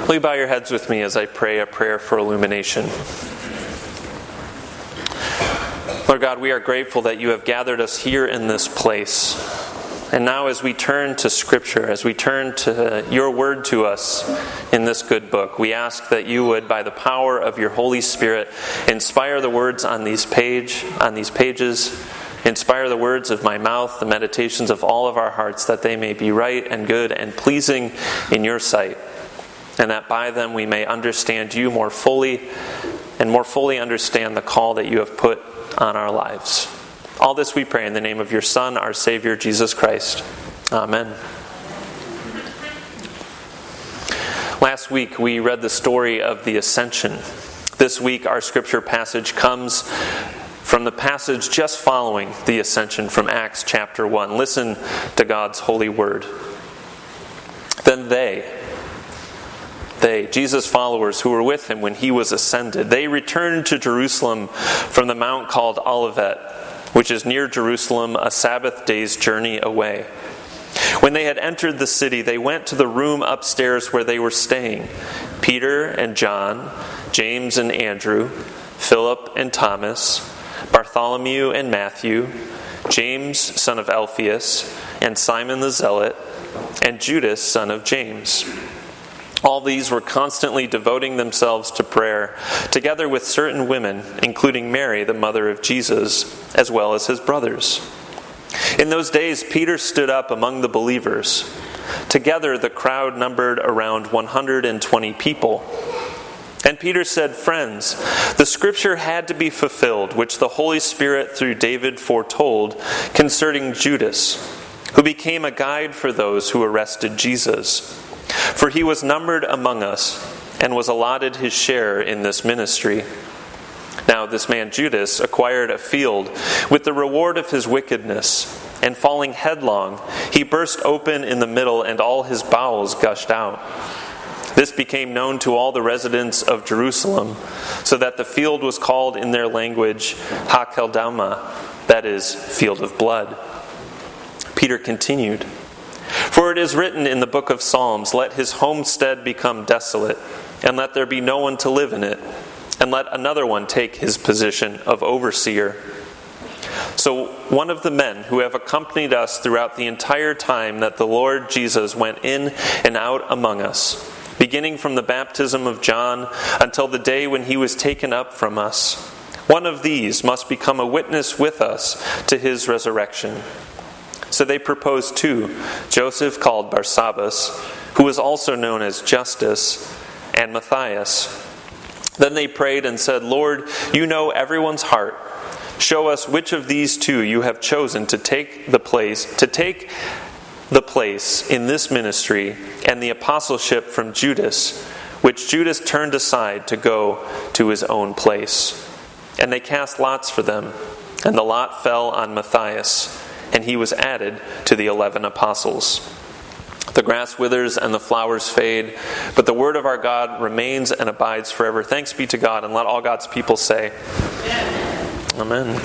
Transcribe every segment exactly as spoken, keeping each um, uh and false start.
Will you bow your heads with me as I pray a prayer for illumination? Lord God, we are grateful that you have gathered us here in this place. And now as we turn to Scripture, as we turn to your word to us in this good book, we ask that you would, by the power of your Holy Spirit, inspire the words on these page, on these pages, inspire the words of my mouth, the meditations of all of our hearts, that they may be right and good and pleasing in your sight, and that by them we may understand you more fully and more fully understand the call that you have put on our lives. All this we pray in the name of your Son, our Savior, Jesus Christ. Amen. Last week we read the story of the Ascension. This week our scripture passage comes from the passage just following the Ascension from Acts chapter one. Listen to God's holy word. Then they, They, Jesus' followers who were with him when he was ascended, they returned to Jerusalem from the mount called Olivet, which is near Jerusalem, a Sabbath day's journey away. When they had entered the city, they went to the room upstairs where they were staying. Peter and John, James and Andrew, Philip and Thomas, Bartholomew and Matthew, James, son of Alphaeus, and Simon the Zealot, and Judas, son of James. All these were constantly devoting themselves to prayer, together with certain women, including Mary, the mother of Jesus, as well as his brothers. In those days, Peter stood up among the believers. Together, the crowd numbered around one hundred twenty people. And Peter said, "Friends, the scripture had to be fulfilled, which the Holy Spirit through David foretold concerning Judas, who became a guide for those who arrested Jesus. For he was numbered among us and was allotted his share in this ministry. Now this man Judas acquired a field with the reward of his wickedness, and falling headlong, he burst open in the middle and all his bowels gushed out. This became known to all the residents of Jerusalem, so that the field was called in their language Hakeldama, that is, field of blood." Peter continued, "For it is written in the book of Psalms, 'Let his homestead become desolate, and let there be no one to live in it, and let another one take his position of overseer.' So one of the men who have accompanied us throughout the entire time that the Lord Jesus went in and out among us, beginning from the baptism of John until the day when he was taken up from us, one of these must become a witness with us to his resurrection." So they proposed two, Joseph called Barsabbas, who was also known as Justus, and Matthias. Then they prayed and said, "Lord, you know everyone's heart. Show us which of these two you have chosen to take the place, to take the place in this ministry and the apostleship from Judas, which Judas turned aside to go to his own place." And they cast lots for them, and the lot fell on Matthias, and he was added to the eleven apostles. The grass withers and the flowers fade, but the word of our God remains and abides forever. Thanks be to God, and let all God's people say, Amen. Amen.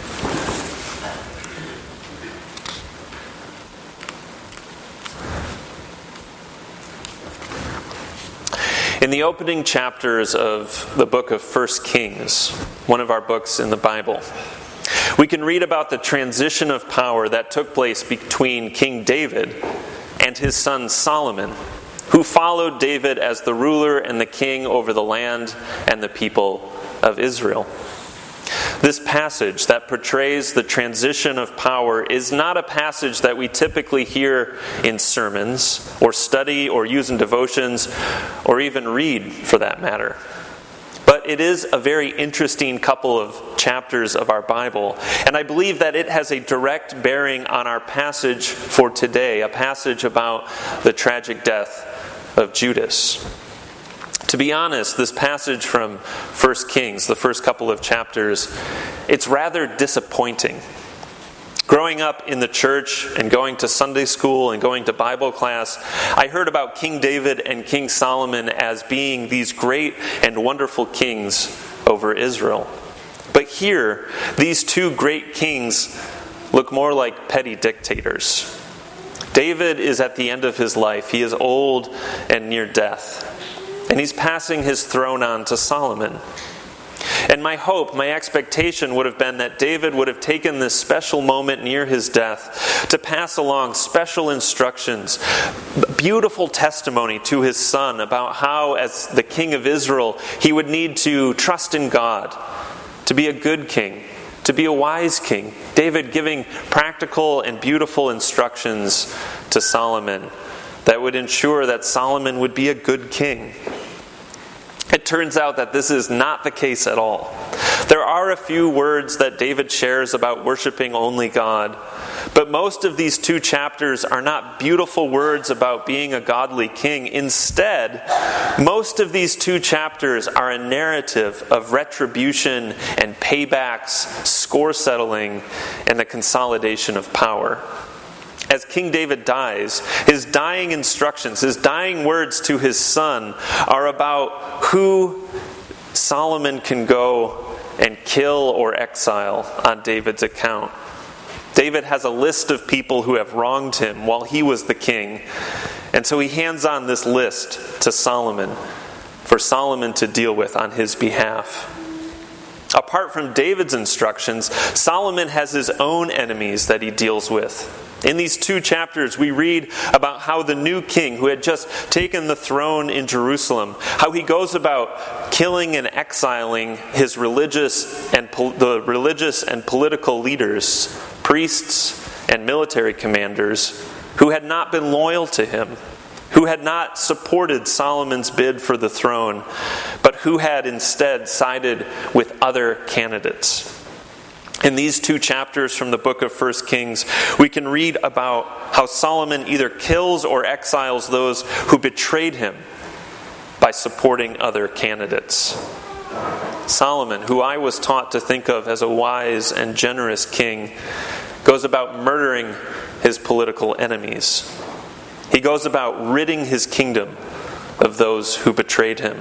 In the opening chapters of the book of First Kings, one of our books in the Bible, we can read about the transition of power that took place between King David and his son Solomon, who followed David as the ruler and the king over the land and the people of Israel. This passage that portrays the transition of power is not a passage that we typically hear in sermons or study or use in devotions or even read for that matter. But it is a very interesting couple of chapters of our Bible, and I believe that it has a direct bearing on our passage for today, a passage about the tragic death of Judas. To be honest, this passage from First Kings, the first couple of chapters, it's rather disappointing. Growing up in the church and going to Sunday school and going to Bible class, I heard about King David and King Solomon as being these great and wonderful kings over Israel. But here, these two great kings look more like petty dictators. David is at the end of his life. He is old and near death. and he's passing his throne on to Solomon. And my hope, my expectation would have been that David would have taken this special moment near his death to pass along special instructions, beautiful testimony to his son about how, as the king of Israel, he would need to trust in God, to be a good king, to be a wise king. David giving practical and beautiful instructions to Solomon that would ensure that Solomon would be a good king. It turns out that this is not the case at all. There are a few words that David shares about worshiping only God, but most of these two chapters are not beautiful words about being a godly king. Instead, most of these two chapters are a narrative of retribution and paybacks, score settling, and the consolidation of power. As King David dies, his dying instructions, his dying words to his son are about who Solomon can go and kill or exile on David's account. David has a list of people who have wronged him while he was the king, and so he hands on this list to Solomon for Solomon to deal with on his behalf. Apart from David's instructions, Solomon has his own enemies that he deals with. In these two chapters, we read about how the new king who had just taken the throne in Jerusalem, how he goes about killing and exiling his religious and pol- the religious and political leaders, priests and military commanders who had not been loyal to him, who had not supported Solomon's bid for the throne, but who had instead sided with other candidates. In these two chapters from the book of First Kings, we can read about how Solomon either kills or exiles those who betrayed him by supporting other candidates. Solomon, who I was taught to think of as a wise and generous king, goes about murdering his political enemies. He goes about ridding his kingdom of those who betrayed him.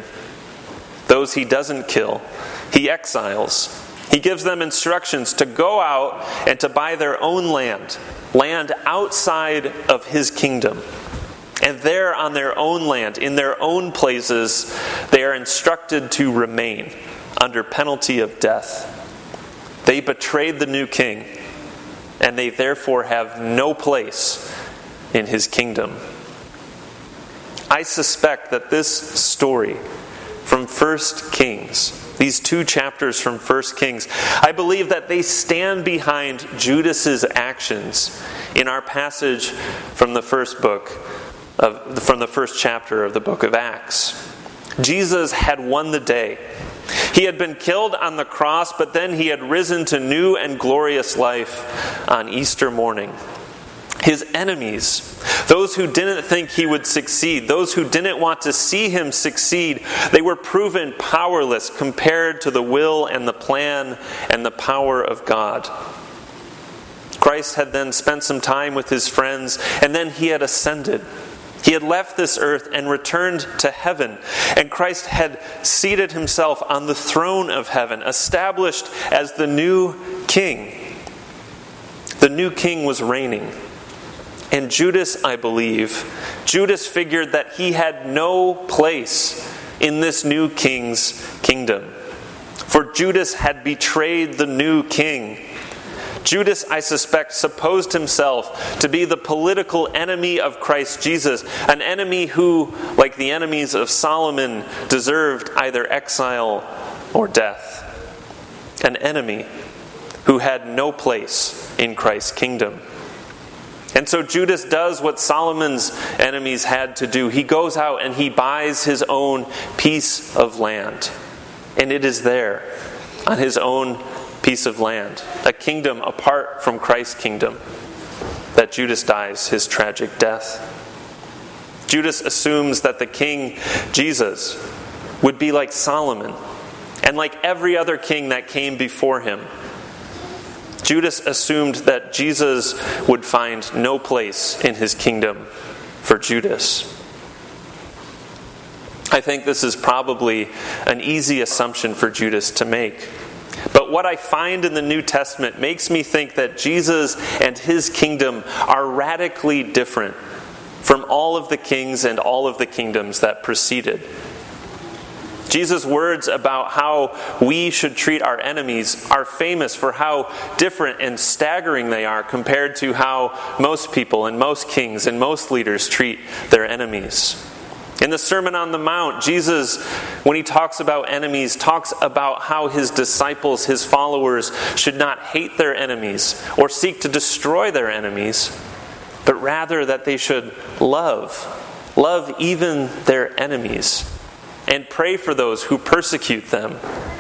Those he doesn't kill, he exiles. He gives them instructions to go out and to buy their own land, land outside of his kingdom. And there on their own land, in their own places, they are instructed to remain under penalty of death. They betrayed the new king, and they therefore have no place in his kingdom. I suspect that this story from First Kings, these two chapters from First Kings, I believe that they stand behind Judas's actions in our passage from the first book of from the first chapter of the book of Acts. Jesus had won the day. He had been killed on the cross, but then he had risen to new and glorious life on Easter morning. His enemies, those who didn't think he would succeed, those who didn't want to see him succeed, they were proven powerless compared to the will and the plan and the power of God. Christ had then spent some time with his friends, and then he had ascended. He had left this earth and returned to heaven, and Christ had seated himself on the throne of heaven, established as the new king. The new king was reigning. And Judas, I believe, Judas figured that he had no place in this new king's kingdom. For Judas had betrayed the new king. Judas, I suspect, supposed himself to be the political enemy of Christ Jesus, an enemy who, like the enemies of Solomon, deserved either exile or death. An enemy who had no place in Christ's kingdom. And so Judas does what Solomon's enemies had to do. He goes out and he buys his own piece of land. And it is there, on his own piece of land, a kingdom apart from Christ's kingdom, that Judas dies his tragic death. Judas assumes that the king, Jesus, would be like Solomon and like every other king that came before him. Judas assumed that Jesus would find no place in his kingdom for Judas. I think this is probably an easy assumption for Judas to make. But what I find in the New Testament makes me think that Jesus and his kingdom are radically different from all of the kings and all of the kingdoms that preceded. Jesus' words about how we should treat our enemies are famous for how different and staggering they are compared to how most people and most kings and most leaders treat their enemies. In the Sermon on the Mount, Jesus, when he talks about enemies, talks about how his disciples, his followers, should not hate their enemies or seek to destroy their enemies, but rather that they should love, love even their enemies, and pray for those who persecute them.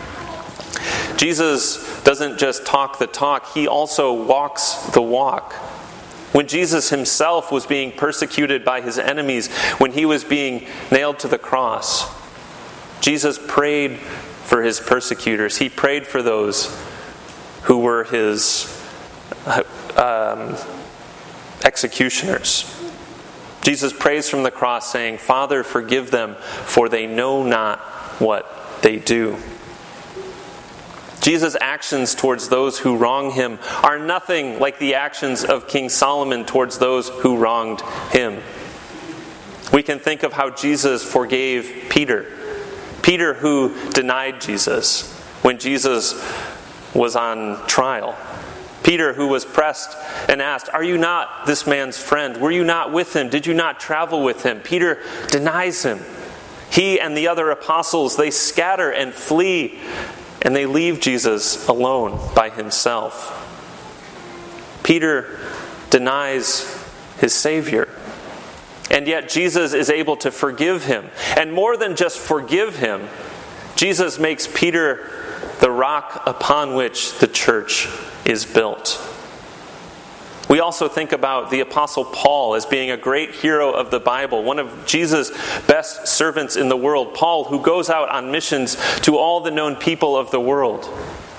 Jesus doesn't just talk the talk, he also walks the walk. When Jesus himself was being persecuted by his enemies, when he was being nailed to the cross, Jesus prayed for his persecutors. He prayed for those who were his um, executioners. Jesus prays from the cross saying, "Father, forgive them, for they know not what they do." Jesus' actions towards those who wrong him are nothing like the actions of King Solomon towards those who wronged him. We can think of how Jesus forgave Peter. Peter who denied Jesus when Jesus was on trial. Peter who was pressed and asked, "Are you not this man's friend? Were you not with him? Did you not travel with him?" Peter denies him. He and the other apostles, they scatter and flee, and they leave Jesus alone by himself. Peter denies his Savior. And yet Jesus is able to forgive him. And more than just forgive him, Jesus makes Peter the rock upon which the church is built. We also think about the Apostle Paul as being a great hero of the Bible, one of Jesus' best servants in the world. Paul, who goes out on missions to all the known people of the world.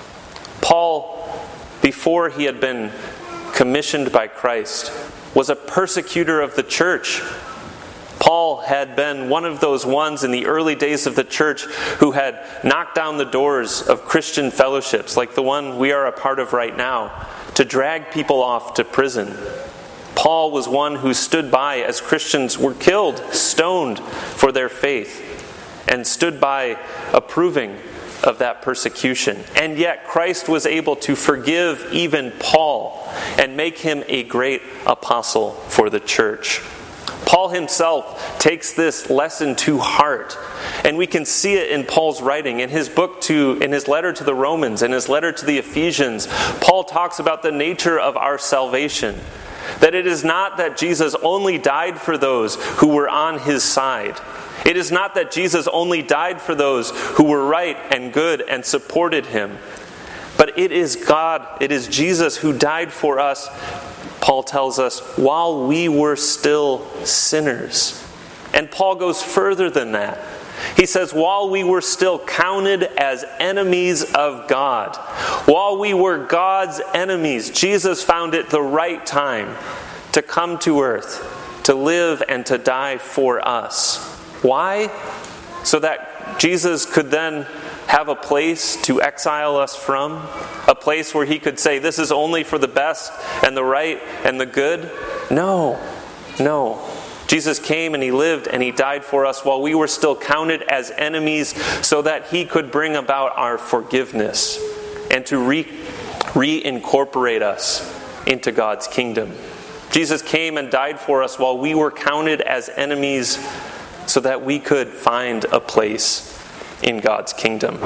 Paul, before he had been commissioned by Christ, was a persecutor of the church. Paul had been one of those ones in the early days of the church who had knocked down the doors of Christian fellowships, like the one we are a part of right now, to drag people off to prison. Paul was one who stood by as Christians were killed, stoned for their faith, and stood by approving of that persecution. And yet Christ was able to forgive even Paul and make him a great apostle for the church. Paul himself takes this lesson to heart, and we can see it in Paul's writing. In his book to, in his letter to the Romans, in his letter to the Ephesians, Paul talks about the nature of our salvation. That it is not that Jesus only died for those who were on his side. It is not that Jesus only died for those who were right and good and supported him. But it is God, it is Jesus who died for us, Paul tells us, while we were still sinners. And Paul goes further than that. He says, while we were still counted as enemies of God, while we were God's enemies, Jesus found it the right time to come to earth, to live and to die for us. Why? So that Jesus could then have a place to exile us from, a place where he could say, this is only for the best and the right and the good? No, no. Jesus came and he lived and he died for us while we were still counted as enemies so that he could bring about our forgiveness and to re- reincorporate us into God's kingdom. Jesus came and died for us while we were counted as enemies so that we could find a place in God's kingdom.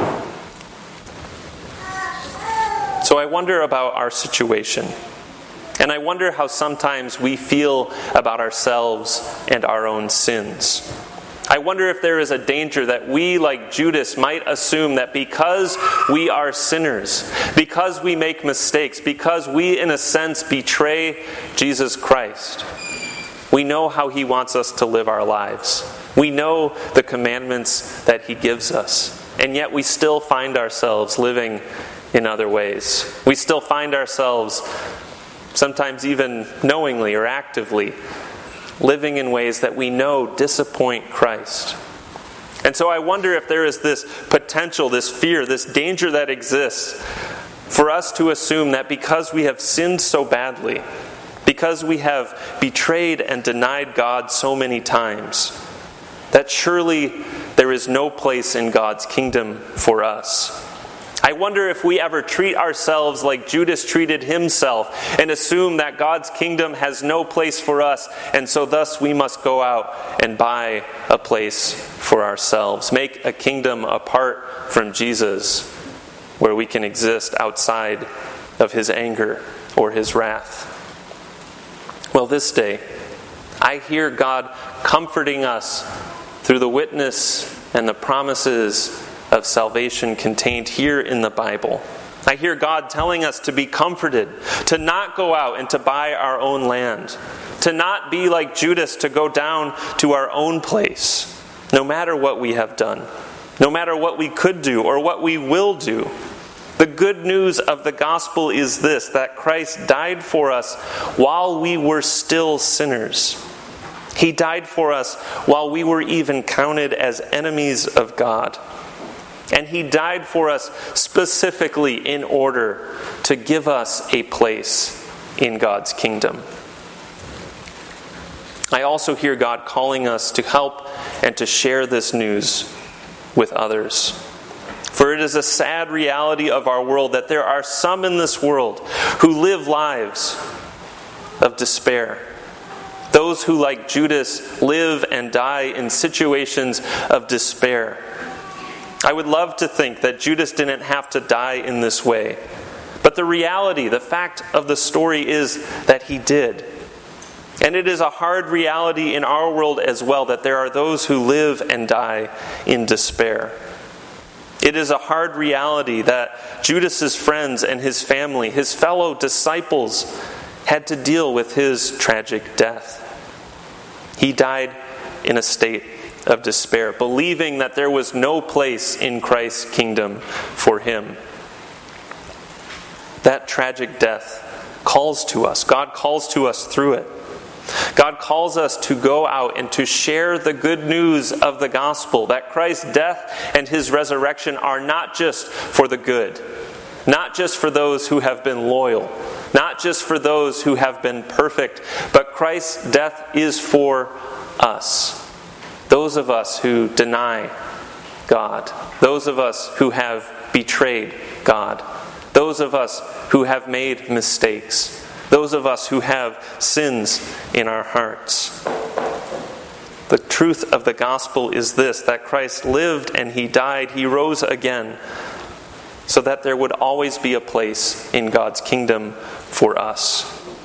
So I wonder about our situation. And I wonder how sometimes we feel about ourselves and our own sins. I wonder if there is a danger that we, like Judas, might assume that because we are sinners, because we make mistakes, because we, in a sense, betray Jesus Christ, we know how he wants us to live our lives. We know the commandments that he gives us. And yet we still find ourselves living in other ways. We still find ourselves, sometimes even knowingly or actively, living in ways that we know disappoint Christ. And so I wonder if there is this potential, this fear, this danger that exists for us to assume that because we have sinned so badly, because we have betrayed and denied God so many times, that surely there is no place in God's kingdom for us. I wonder if we ever treat ourselves like Judas treated himself and assume that God's kingdom has no place for us, and so thus we must go out and buy a place for ourselves. Make a kingdom apart from Jesus where we can exist outside of his anger or his wrath. Well, this day, I hear God comforting us through the witness and the promises of salvation contained here in the Bible. I hear God telling us to be comforted, to not go out and to buy our own land, to not be like Judas, to go down to our own place, no matter what we have done, no matter what we could do or what we will do. The good news of the gospel is this, that Christ died for us while we were still sinners. He died for us while we were even counted as enemies of God. And he died for us specifically in order to give us a place in God's kingdom. I also hear God calling us to help and to share this news with others. For it is a sad reality of our world that there are some in this world who live lives of despair. Those who, like Judas, live and die in situations of despair. I would love to think that Judas didn't have to die in this way. But the reality, the fact of the story is that he did. And it is a hard reality in our world as well that there are those who live and die in despair. It is a hard reality that Judas's friends and his family, his fellow disciples, had to deal with his tragic death. He died in a state of despair, believing that there was no place in Christ's kingdom for him. That tragic death calls to us. God calls to us through it. God calls us to go out and to share the good news of the gospel, that Christ's death and his resurrection are not just for the good, not just for those who have been loyal, not just for those who have been perfect, but Christ's death is for us. Those of us who deny God, those of us who have betrayed God, those of us who have made mistakes, those of us who have sins in our hearts. The truth of the gospel is this, that Christ lived and he died, he rose again, so that there would always be a place in God's kingdom for us.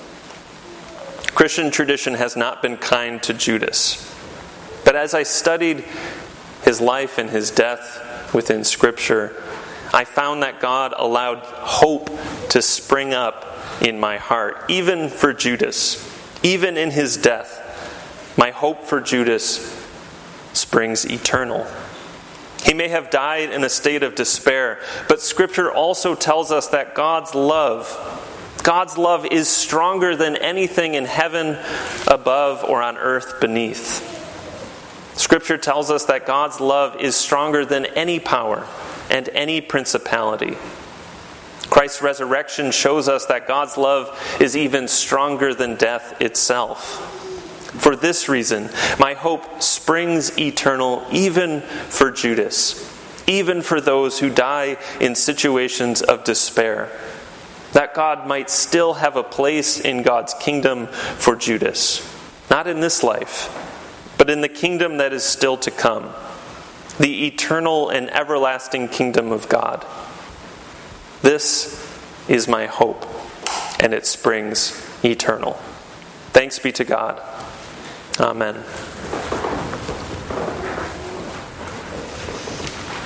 Christian tradition has not been kind to Judas. But as I studied his life and his death within Scripture, I found that God allowed hope to spring up in my heart, even for Judas. Even in his death, my hope for Judas springs eternal. He may have died in a state of despair, but Scripture also tells us that God's love, God's love is stronger than anything in heaven above or on earth beneath. Scripture tells us that God's love is stronger than any power and any principality. Christ's resurrection shows us that God's love is even stronger than death itself. For this reason, my hope springs eternal even for Judas, even for those who die in situations of despair, that God might still have a place in God's kingdom for Judas, not in this life, but in the kingdom that is still to come, the eternal and everlasting kingdom of God. This is my hope, and it springs eternal. Thanks be to God. Amen.